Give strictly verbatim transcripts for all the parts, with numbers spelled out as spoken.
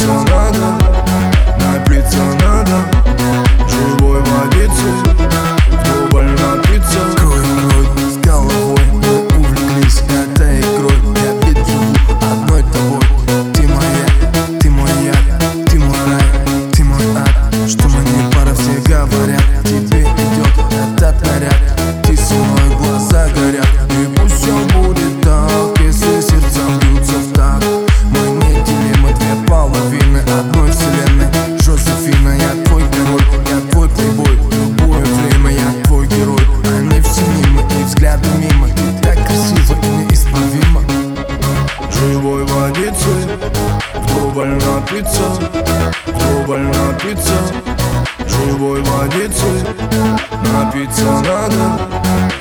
Напиться надо, напиться надо живой водицы, вдоволь напиться. Крой, крой, с головой мы увлеклись этой игрой. Я ведь живу одной тобой. Ты моя, ты мой яд, ты мой рай, ты мой ад. Что мы не пара, все говорят. Тебе идет этот наряд. Ты со мной, глаза горят. И пусть все будет так, если сердца бьются в такт. Мы неделимы, две половины одной вселенной. Жозефина, я твой король, я твой плейбой. Любое время я твой герой. Они все мимо, и взгляды мимо. Ты так красива и неисправима. Живой водицы, вдоволь напиться, вдоволь напиться. Живой водицы, напиться надо,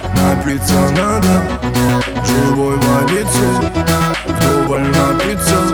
напиться надо живой водицы, вдоволь напиться.